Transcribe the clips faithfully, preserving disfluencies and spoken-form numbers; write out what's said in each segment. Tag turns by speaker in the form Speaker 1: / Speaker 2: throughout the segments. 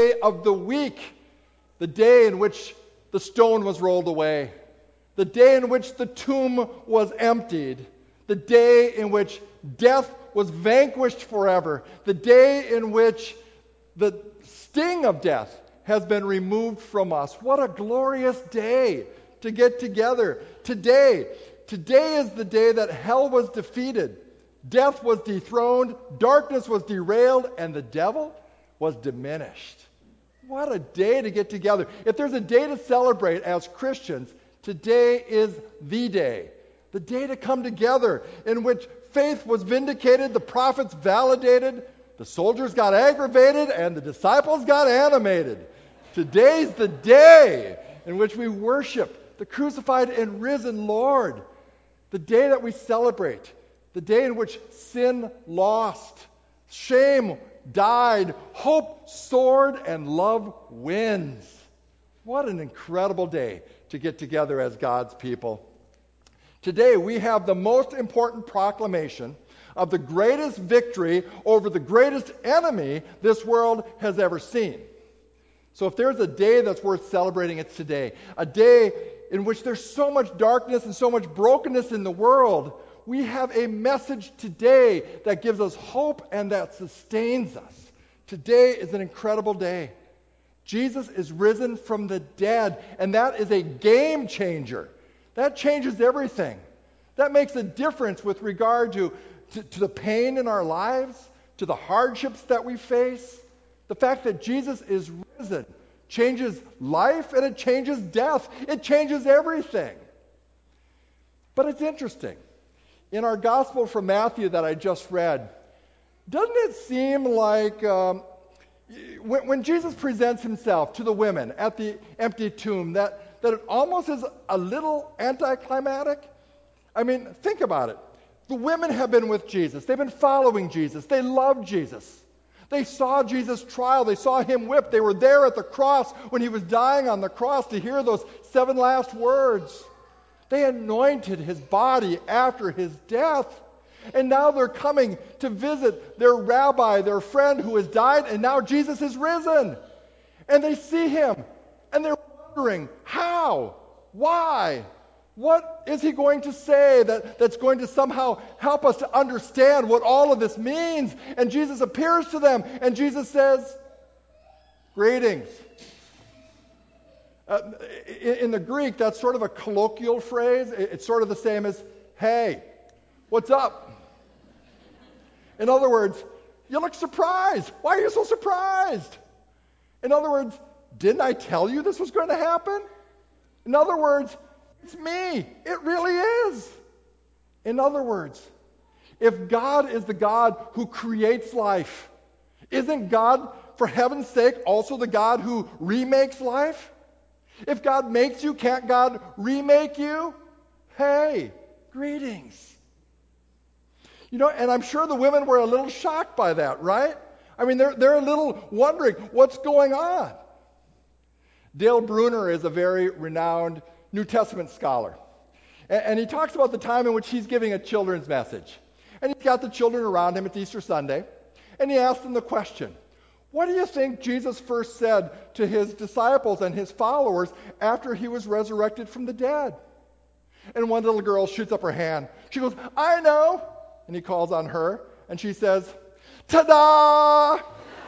Speaker 1: day of the week, the day in which the stone was rolled away, the day in which the tomb was emptied, the day in which death was vanquished forever, the day in which the sting of death has been removed from us. What a glorious day to get together. Today, today is the day that hell was defeated, death was dethroned, darkness was derailed, and the devil was diminished. What a day to get together. If there's a day to celebrate as Christians, today is the day. The day to come together in which faith was vindicated, the prophets validated, the soldiers got aggravated, and the disciples got animated. Today's the day in which we worship the crucified and risen Lord. The day that we celebrate. The day in which sin lost, shame died, hope soared, and love wins. What an incredible day to get together as God's people. Today we have the most important proclamation of the greatest victory over the greatest enemy this world has ever seen. So if there's a day that's worth celebrating, it's today. A day in which there's so much darkness and so much brokenness in the world, we have a message today that gives us hope and that sustains us. Today is an incredible day. Jesus is risen from the dead, and that is a game changer. That changes everything. That makes a difference with regard to, to, to the pain in our lives, to the hardships that we face. The fact that Jesus is risen changes life and it changes death. It changes everything. But it's interesting. In our gospel from Matthew that I just read, doesn't it seem like um, when, when Jesus presents himself to the women at the empty tomb, that, that it almost is a little anticlimactic? I mean, think about it. The women have been with Jesus. They've been following Jesus. They love Jesus. They saw Jesus' trial. They saw him whipped. They were there at the cross when he was dying on the cross to hear those seven last words. They anointed his body after his death. And now they're coming to visit their rabbi, their friend who has died, and now Jesus is risen. And they see him, and they're wondering, how? Why? What is he going to say that, that's going to somehow help us to understand what all of this means? And Jesus appears to them, and Jesus says, greetings. Uh, in, in the Greek, that's sort of a colloquial phrase. It, it's sort of the same as, hey, what's up? In other words, you look surprised. Why are you so surprised? In other words, didn't I tell you this was going to happen? In other words, it's me. It really is. In other words, if God is the God who creates life, isn't God, for heaven's sake, also the God who remakes life? If God makes you, can't God remake you? Hey, greetings. You know, and I'm sure the women were a little shocked by that, right? I mean, they're, they're a little wondering, what's going on? Dale Bruner is a very renowned New Testament scholar. And, and he talks about the time in which he's giving a children's message. And he's got the children around him. It's Easter Sunday. And he asks them the question, what do you think Jesus first said to his disciples and his followers after he was resurrected from the dead? And one little girl shoots up her hand. She goes, I know. And he calls on her, and she says, ta-da!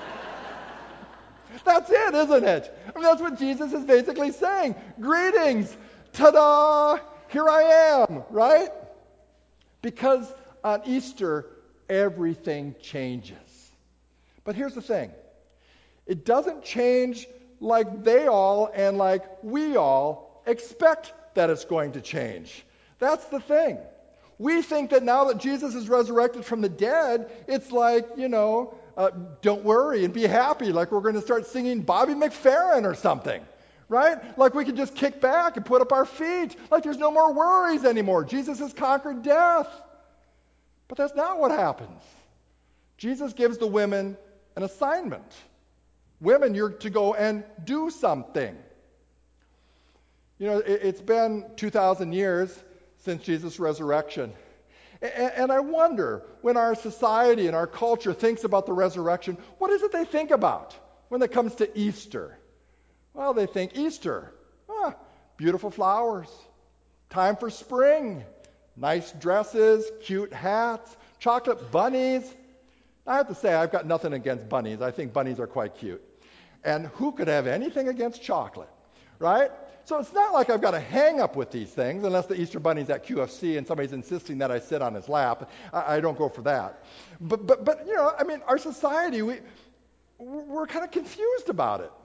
Speaker 1: That's it, isn't it? I mean, that's what Jesus is basically saying. Greetings, ta-da! Here I am, right? Because on Easter, everything changes. But here's the thing. It doesn't change like they all and like we all expect that it's going to change. That's the thing. We think that now that Jesus is resurrected from the dead, it's like, you know, uh, don't worry and be happy, like we're going to start singing Bobby McFerrin or something, right? Like we can just kick back and put up our feet, like there's no more worries anymore. Jesus has conquered death. But that's not what happens. Jesus gives the women an assignment. Women, you're to go and do something. You know, it, it's been two thousand years since Jesus' resurrection. And I wonder, when our society and our culture thinks about the resurrection, what is it they think about when it comes to Easter? Well, they think Easter, ah, beautiful flowers, time for spring, nice dresses, cute hats, chocolate bunnies. I have to say, I've got nothing against bunnies. I think bunnies are quite cute. And who could have anything against chocolate, right? So it's not like I've got a hang-up with these things, unless the Easter Bunny's at Q F C and somebody's insisting that I sit on his lap. I, I don't go for that. But, but, but you know, I mean, our society, we, we're kind of confused about it.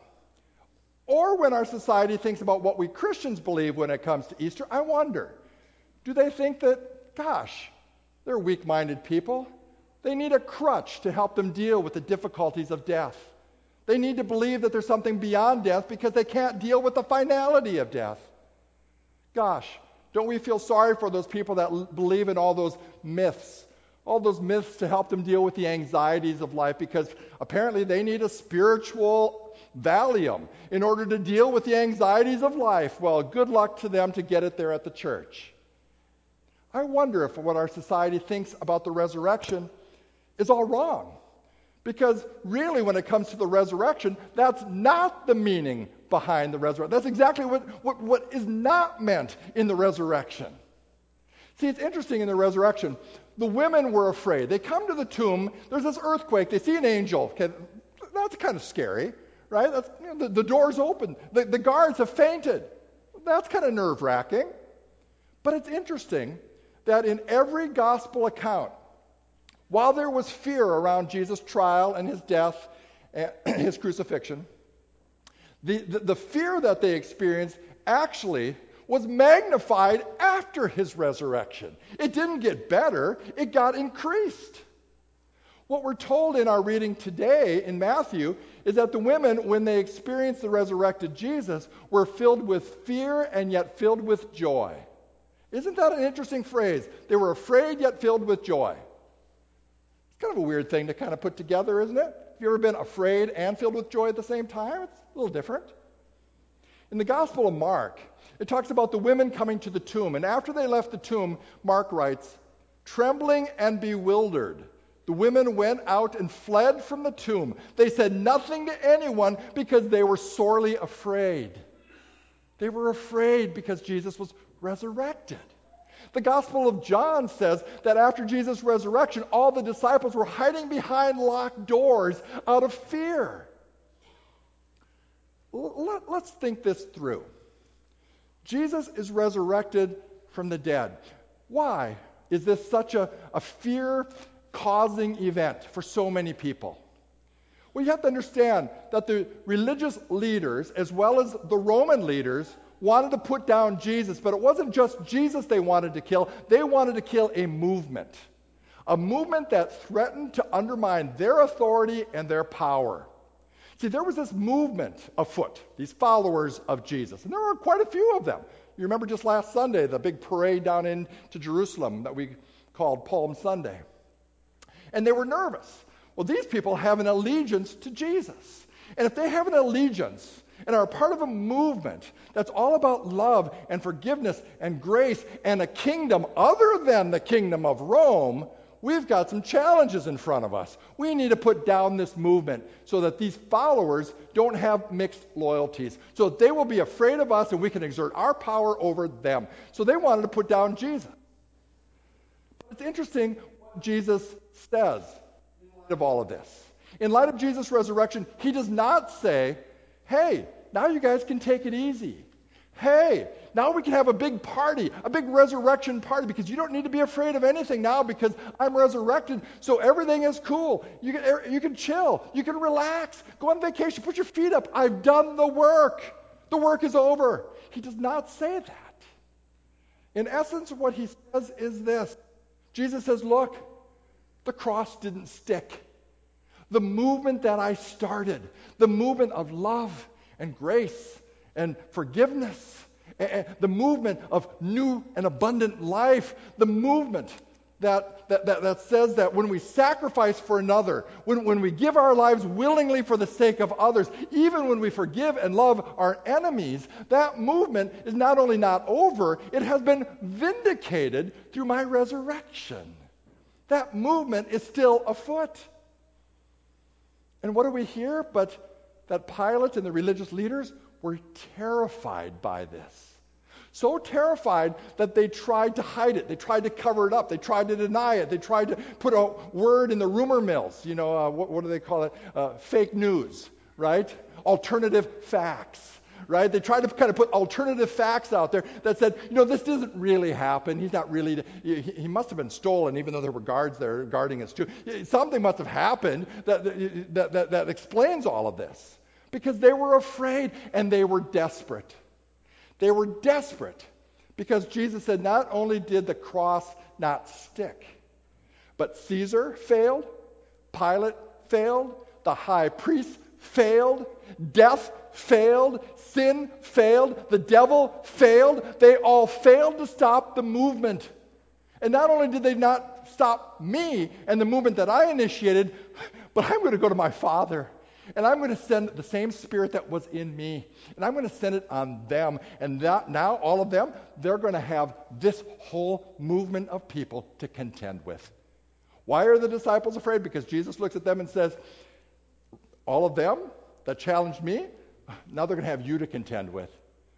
Speaker 1: Or when our society thinks about what we Christians believe when it comes to Easter, I wonder, do they think that, gosh, they're weak-minded people? They need a crutch to help them deal with the difficulties of death. They need to believe that there's something beyond death because they can't deal with the finality of death. Gosh, don't we feel sorry for those people that l- believe in all those myths, all those myths to help them deal with the anxieties of life, because apparently they need a spiritual Valium in order to deal with the anxieties of life. Well, good luck to them to get it there at the church. I wonder if what our society thinks about the resurrection is all wrong. Because really, when it comes to the resurrection, that's not the meaning behind the resurrection. That's exactly what, what, what is not meant in the resurrection. See, it's interesting in the resurrection. The women were afraid. They come to the tomb. There's this earthquake. They see an angel. Okay, that's kind of scary, right? That's, you know, the, the door's open. The, the guards have fainted. That's kind of nerve-wracking. But it's interesting that in every gospel account, while there was fear around Jesus' trial and his death and his crucifixion, the, the, the fear that they experienced actually was magnified after his resurrection. It didn't get better, it got increased. What we're told in our reading today in Matthew is that the women, when they experienced the resurrected Jesus, were filled with fear and yet filled with joy. Isn't that an interesting phrase? They were afraid yet filled with joy. Kind of a weird thing to kind of put together, isn't it? Have you ever been afraid and filled with joy at the same time? It's a little different. In the Gospel of Mark, it talks about the women coming to the tomb. And after they left the tomb, Mark writes, trembling and bewildered, the women went out and fled from the tomb. They said nothing to anyone because they were sorely afraid. They were afraid because Jesus was resurrected. The Gospel of John says that after Jesus' resurrection, all the disciples were hiding behind locked doors out of fear. L- let's think this through. Jesus is resurrected from the dead. Why is this such a, a fear-causing event for so many people? Well, you have to understand that the religious leaders, as well as the Roman leaders, wanted to put down Jesus, but it wasn't just Jesus they wanted to kill. They wanted to kill a movement, a movement that threatened to undermine their authority and their power. See, there was this movement afoot, these followers of Jesus, and there were quite a few of them. You remember just last Sunday, the big parade down into Jerusalem that we called Palm Sunday. And they were nervous. Well, these people have an allegiance to Jesus. And if they have an allegiance and are part of a movement that's all about love and forgiveness and grace and a kingdom other than the kingdom of Rome, we've got some challenges in front of us. We need to put down this movement so that these followers don't have mixed loyalties, so that they will be afraid of us and we can exert our power over them. So they wanted to put down Jesus. But it's interesting what Jesus says in light of all of this. In light of Jesus' resurrection, he does not say, hey, now you guys can take it easy. Hey, now we can have a big party, a big resurrection party, because you don't need to be afraid of anything now because I'm resurrected, so everything is cool. You can, you can chill. You can relax. Go on vacation. Put your feet up. I've done the work. The work is over. He does not say that. In essence, what he says is this. Jesus says, look, the cross didn't stick. The movement that I started, the movement of love and grace and forgiveness, and the movement of new and abundant life, the movement that, that, that, that says that when we sacrifice for another, when, when we give our lives willingly for the sake of others, even when we forgive and love our enemies, that movement is not only not over, it has been vindicated through my resurrection. That movement is still afoot. And what do we hear? But that Pilate and the religious leaders were terrified by this. So terrified that they tried to hide it. They tried to cover it up. They tried to deny it. They tried to put a word in the rumor mills. You know, uh, what, what do they call it? Uh, fake news, right? Alternative facts, right? They tried to kind of put alternative facts out there that said, you know, this doesn't really happen. He's not really, he, he must have been stolen, even though there were guards there guarding us too. Something must have happened that, that, that, that explains all of this. Because they were afraid and they were desperate. They were desperate because Jesus said not only did the cross not stick, but Caesar failed, Pilate failed, the high priest failed, death failed, sin failed, the devil failed. They all failed to stop the movement. And not only did they not stop me and the movement that I initiated, but I'm going to go to my Father. And I'm going to send the same Spirit that was in me. And I'm going to send it on them. And that, now, all of them, they're going to have this whole movement of people to contend with. Why are the disciples afraid? Because Jesus looks at them and says, all of them that challenged me, now they're going to have you to contend with.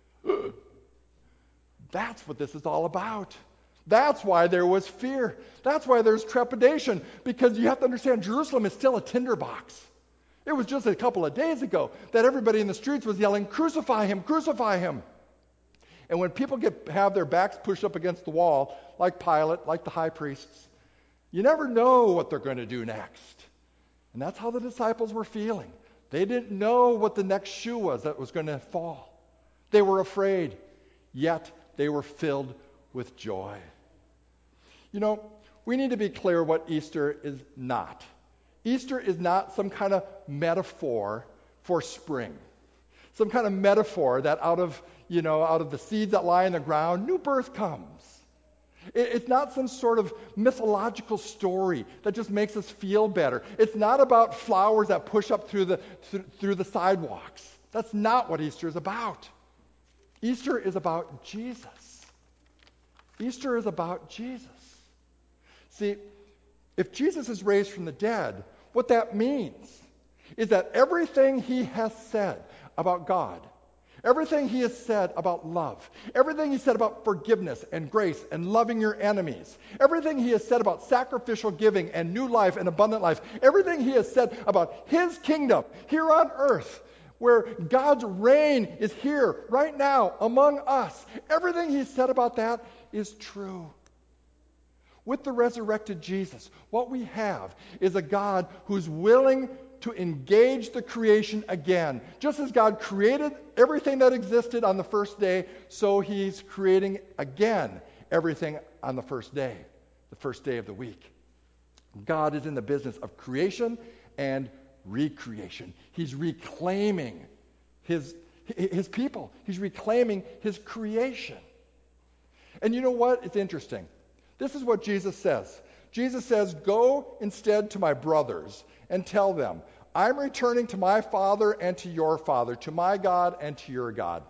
Speaker 1: That's what this is all about. That's why there was fear. That's why there's trepidation. Because you have to understand, Jerusalem is still a tinderbox. It was just a couple of days ago that everybody in the streets was yelling, crucify him, crucify him. And when people get have their backs pushed up against the wall, like Pilate, like the high priests, you never know what they're going to do next. And that's how the disciples were feeling. They didn't know what the next shoe was that was going to fall. They were afraid, yet they were filled with joy. You know, we need to be clear what Easter is not. Easter is not some kind of metaphor for spring. Some kind of metaphor that out of, you know, out of the seeds that lie in the ground, new birth comes. It's not some sort of mythological story that just makes us feel better. It's not about flowers that push up through the through the sidewalks. That's not what Easter is about. Easter is about Jesus. Easter is about Jesus. See, if Jesus is raised from the dead, what that means is that everything he has said about God, everything he has said about love, everything he said about forgiveness and grace and loving your enemies, everything he has said about sacrificial giving and new life and abundant life, everything he has said about his kingdom here on earth, where God's reign is here right now among us, everything he said about that is true. With the resurrected Jesus, what we have is a God who's willing to engage the creation again. Just as God created everything that existed on the first day, so he's creating again everything on the first day, the first day of the week. God is in the business of creation and recreation. He's reclaiming his, his people. He's reclaiming his creation. And you know what? It's interesting. This is what Jesus says. Jesus says, go instead to my brothers and tell them, I'm returning to my Father and to your Father, to my God and to your God.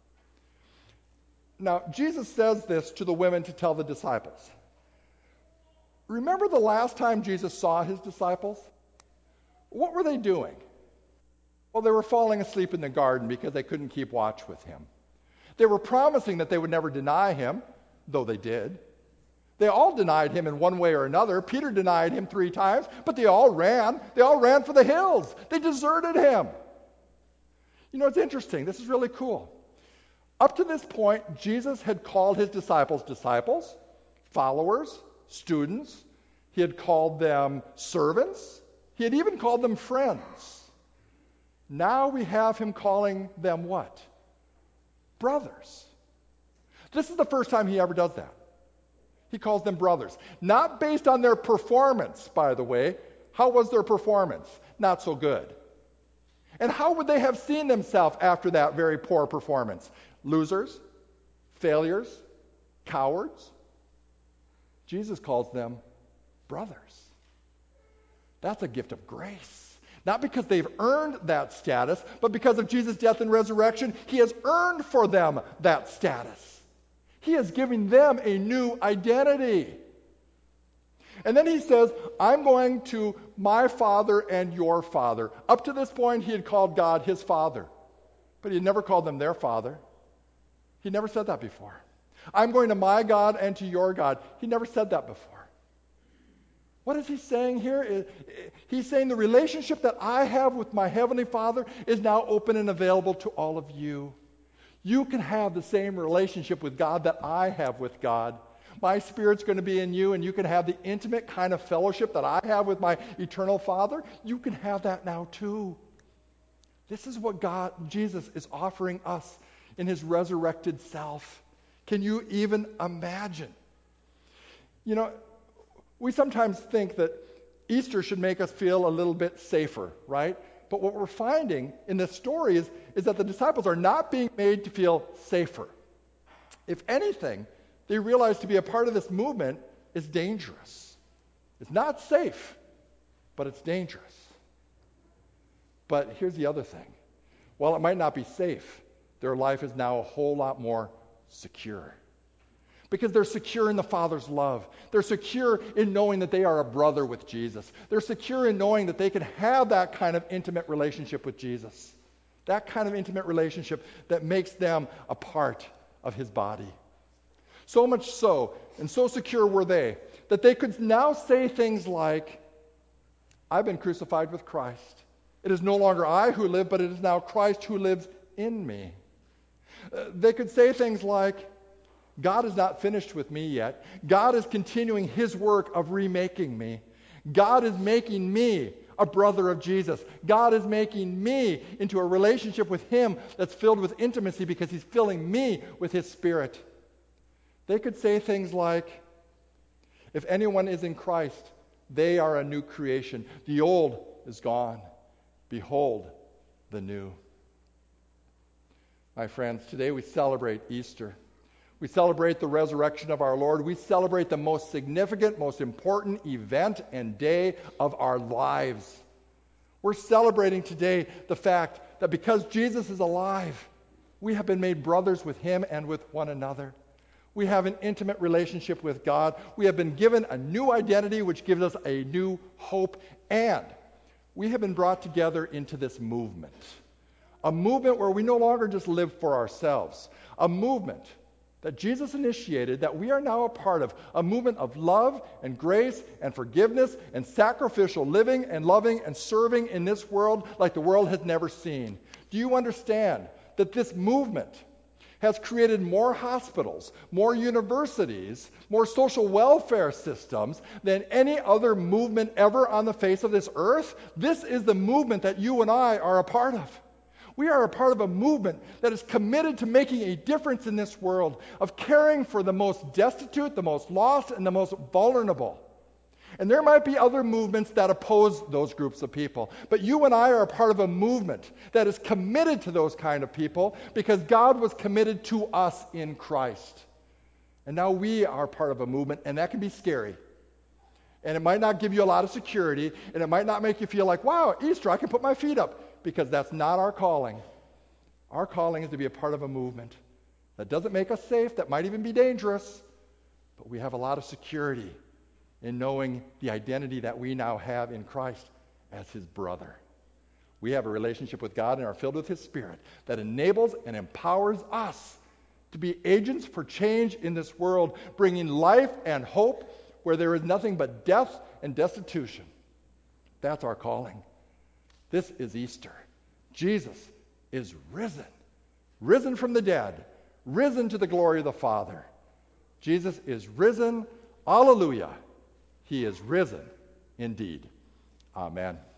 Speaker 1: Now, Jesus says this to the women to tell the disciples. Remember the last time Jesus saw his disciples? What were they doing? Well, they were falling asleep in the garden because they couldn't keep watch with him. They were promising that they would never deny him, though they did. They all denied him in one way or another. Peter denied him three times, but they all ran. They all ran for the hills. They deserted him. You know, it's interesting. This is really cool. Up to this point, Jesus had called his disciples disciples, followers, students. He had called them servants. He had even called them friends. Now we have him calling them what? Brothers. This is the first time he ever does that. He calls them brothers. Not based on their performance, by the way. How was their performance? Not so good. And how would they have seen themselves after that very poor performance? Losers, failures, cowards. Jesus calls them brothers. That's a gift of grace. Not because they've earned that status, but because of Jesus' death and resurrection, he has earned for them that status. He has given them a new identity. And then he says, I'm going to my Father and your Father. Up to this point, he had called God his Father, but he had never called them their Father. He never said that before. I'm going to my God and to your God. He never said that before. What is he saying here? He's saying the relationship that I have with my Heavenly Father is now open and available to all of you. You can have the same relationship with God that I have with God. My Spirit's going to be in you, and you can have the intimate kind of fellowship that I have with my eternal Father. You can have that now too. This is what God, Jesus, is offering us in his resurrected self. Can you even imagine? You know, we sometimes think that Easter should make us feel a little bit safer, right? But what we're finding in this story is, is that the disciples are not being made to feel safer. If anything, they realize to be a part of this movement is dangerous. It's not safe, but it's dangerous. But here's the other thing. While it might not be safe, their life is now a whole lot more secure. Because they're secure in the Father's love. They're secure in knowing that they are a brother with Jesus. They're secure in knowing that they can have that kind of intimate relationship with Jesus. That kind of intimate relationship that makes them a part of his body. So much so, and so secure were they, that they could now say things like, I've been crucified with Christ. It is no longer I who live, but it is now Christ who lives in me. Uh, they could say things like, God is not finished with me yet. God is continuing his work of remaking me. God is making me a brother of Jesus. God is making me into a relationship with him that's filled with intimacy because he's filling me with his Spirit. They could say things like, if anyone is in Christ, they are a new creation. The old is gone. Behold, the new. My friends, today we celebrate Easter. We celebrate the resurrection of our Lord. We celebrate the most significant, most important event and day of our lives. We're celebrating today the fact that because Jesus is alive, we have been made brothers with him and with one another. We have an intimate relationship with God. We have been given a new identity, which gives us a new hope. And we have been brought together into this movement. A movement where we no longer just live for ourselves. A movement that Jesus initiated that we are now a part of. A movement of love and grace and forgiveness and sacrificial living and loving and serving in this world like the world has never seen. Do you understand that this movement has created more hospitals, more universities, more social welfare systems than any other movement ever on the face of this earth? This is the movement that you and I are a part of. We are a part of a movement that is committed to making a difference in this world, of caring for the most destitute, the most lost, and the most vulnerable. And there might be other movements that oppose those groups of people. But you and I are a part of a movement that is committed to those kind of people because God was committed to us in Christ. And now we are part of a movement, and that can be scary. And it might not give you a lot of security, and it might not make you feel like, wow, Easter, I can put my feet up, because that's not our calling. Our calling is to be a part of a movement that doesn't make us safe, that might even be dangerous, but we have a lot of security in knowing the identity that we now have in Christ as his brother. We have a relationship with God and are filled with his Spirit that enables and empowers us to be agents for change in this world, bringing life and hope where there is nothing but death and destitution. That's our calling. This is Easter. Jesus is risen, risen from the dead, risen to the glory of the Father. Jesus is risen. Alleluia. He is risen indeed. Amen.